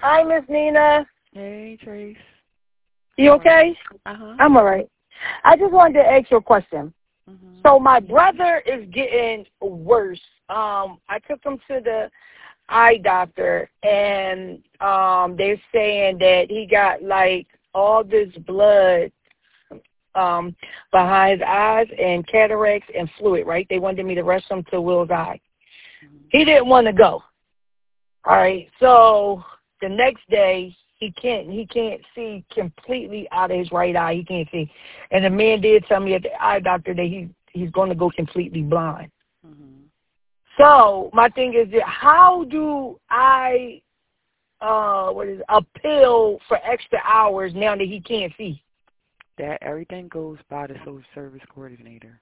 Hi, Miss Nina. Hey, Trace. You okay? Uh-huh. I'm all right. I just wanted to ask you a question. Mm-hmm. So my brother is getting worse. I took him to the eye doctor, and they're saying that he got like all this blood behind his eyes and cataracts and fluid, right? They wanted me to rush him to Will's Eye. He didn't want to go. All right. So the next day he can't see completely out of his right eye. He can't see. And the man did tell me at the eye doctor that he's going to go completely blind. Mm-hmm. So my thing is that how do I appeal for extra hours now that he can't see? That everything goes by the social service coordinator.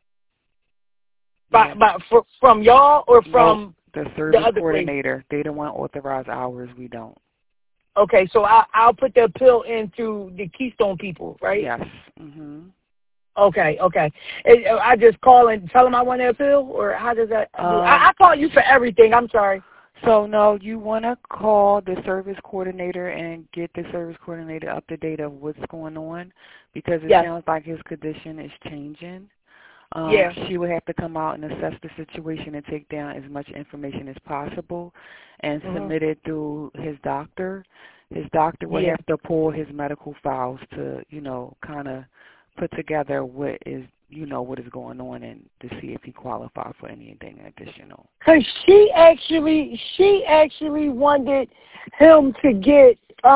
But from y'all or from the service the other coordinator? place? They don't want authorized hours. We don't. Okay, so I'll put the appeal into the Keystone people, right? Yes. Mm-hmm. Okay. I just call and tell them I want to appeal, or how does that? I call you for everything. I'm sorry. So, no, you want to call the service coordinator and get the service coordinator up to date of what's going on, because it sounds like his condition is changing. She would have to come out and assess the situation and take down as much information as possible and submit it through his doctor. His doctor would have to pull his medical files to, kind of put together what is going on and to see if he qualifies for anything additional. Because she actually wanted him to get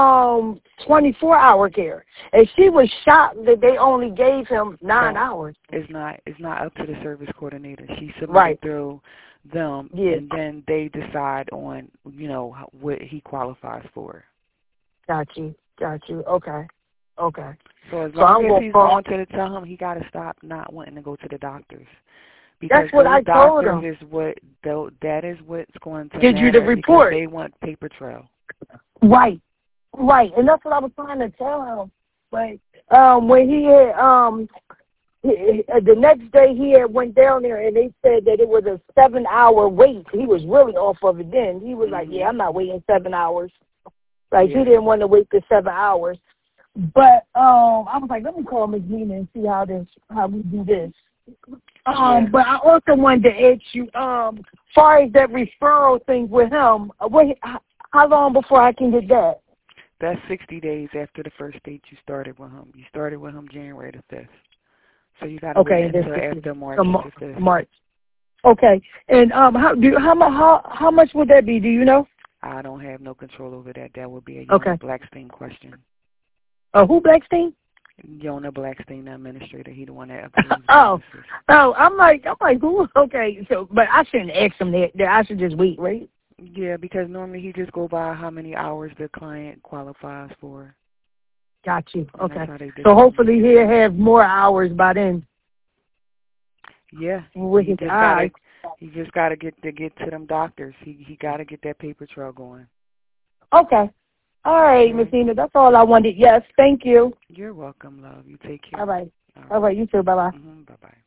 24-hour care, and she was shocked that they only gave him 9 hours. It's not up to the service coordinator. She submitted through them, and then they decide on what he qualifies for. Got you. Okay. So as long as he's going to tell him, he got to stop not wanting to go to the doctors. Because that's what I told him. That is what's going to get you the report. They want paper trail. Right, and that's what I was trying to tell him. But when he had the next day he had went down there and they said that it was a 7-hour wait. He was really off of it then. He was like, "Yeah, I'm not waiting 7 hours." He didn't want to wait the 7 hours. But I was like, let me call Ms. Nina and see how we do this. But I also wanted to ask you, far as that referral thing with him, how long before I can get that? That's 60 days after the first date you started with him. You started with him January the 5th. So you got to wait until after March the 5th. March. Okay. And how much would that be? Do you know? I don't have no control over that. That would be a Yona Blackstein question. Who Blackstein? Yona Blackstein, the administrator. He the one that approves. I'm like who? Okay, so but I shouldn't ask him that. I should just wait, right? Yeah, because normally he just go by how many hours the client qualifies for. Got you. Okay. So hopefully he'll have more hours by then. Yeah. With his eyes. He just got to get to them doctors. He got to get that paper trail going. Okay. All right, Miss Nina, that's all I wanted. Yes, thank you. You're welcome, love. You take care. All right. You too. Bye-bye. Bye-bye.